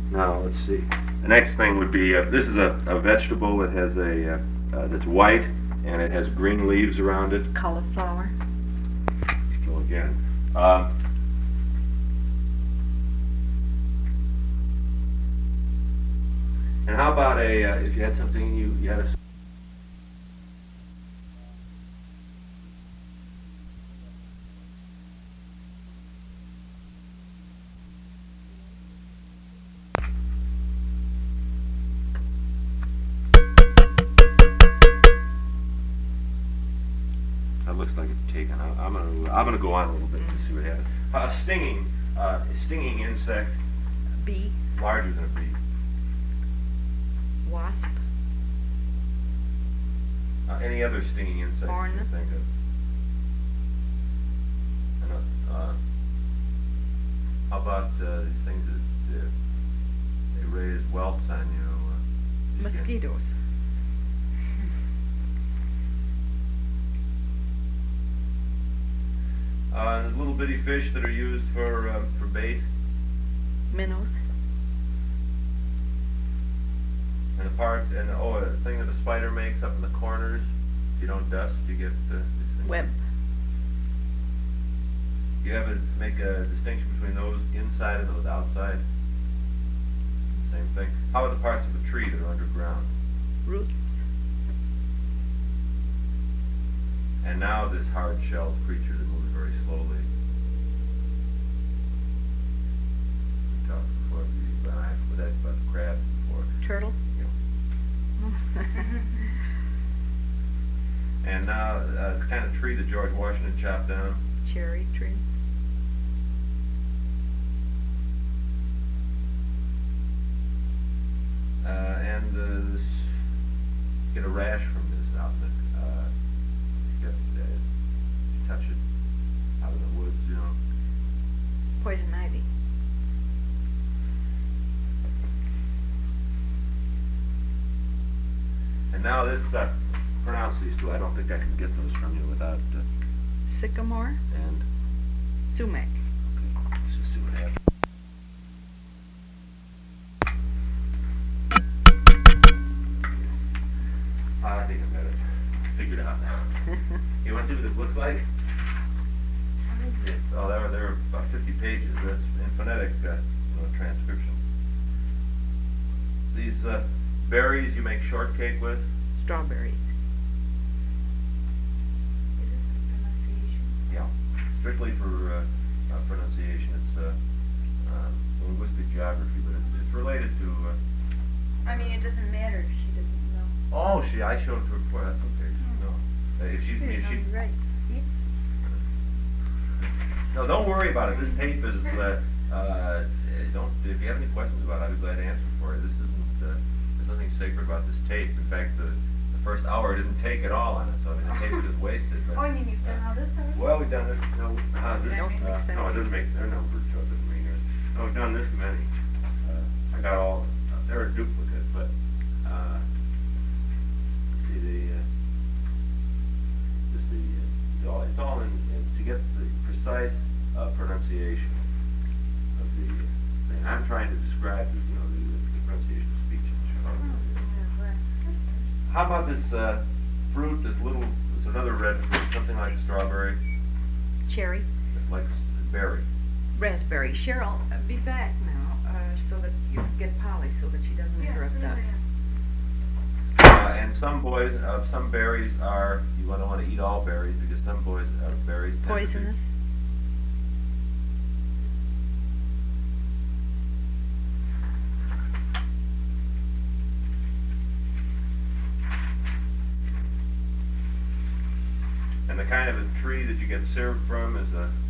Now, let's see. The next thing would be, this is a vegetable that has that's white, and it has green leaves around it. Cauliflower. So again, and how about if you had something, you had a that looks like it's taken. I'm gonna go on a little bit to see what happens. A stinging insect, Bee. larger than a bee. Wasp. Any other stinging insect you Hornet. can think of? And, how about these things that they raise welts on you? Mosquitoes. Little bitty fish that are used for bait. Minnows. And a thing that a spider makes up in the corners. If you don't dust, you get these things. Web. You have to make a distinction between those inside and those outside. Same thing. How are the parts of a tree that are underground? Roots. And now this hard-shelled creature that moves very slowly. We talked before about the crab before. Turtle. And now the kind of tree that George Washington chopped down. Cherry tree. And this, get a rash from this out in the, you touch it out in the woods, you know. Poison ivy. And now this, pronounce these two. I don't think I can get those from you without, Sycamore. and, Sumac. okay, let's just see what happens. I think I got it figured out now. You want to see what this looks like? Oh, there are about 50 pages. That's in phonetic transcription. These berries you make shortcake with. Strawberries. Is this a pronunciation? Yeah, strictly for pronunciation. It's linguistic geography, but it's related to. I mean, it doesn't matter if she doesn't know. Oh, I showed it to her before. That's okay. No, if she. Right. Yes. No, don't worry about it. This tape is. Don't. If you have any questions about it, I'd be glad to answer for you. This isn't. There's nothing sacred about this tape. In fact, the first hour didn't take at all on it, so I mean the tape was just wasted. But, Oh, I mean, you've done all this already? well, we've done this. No, this, Don't make sense. no, it doesn't make. They're numbered, so it doesn't mean yours. No, we've done this many. I got all. They're a duplicate, but see it's all in to get the precise pronunciation of the thing. I'm trying to describe the pronunciation of speech. How about this fruit? It's another red fruit, something like strawberry. Cherry. It's like a berry. Raspberry. Cheryl, be back now so that you get Polly so that she doesn't interrupt us. And some berries are, you don't want to eat all berries because some berries tend to be Poisonous. And the kind of a tree that you get syrup from is a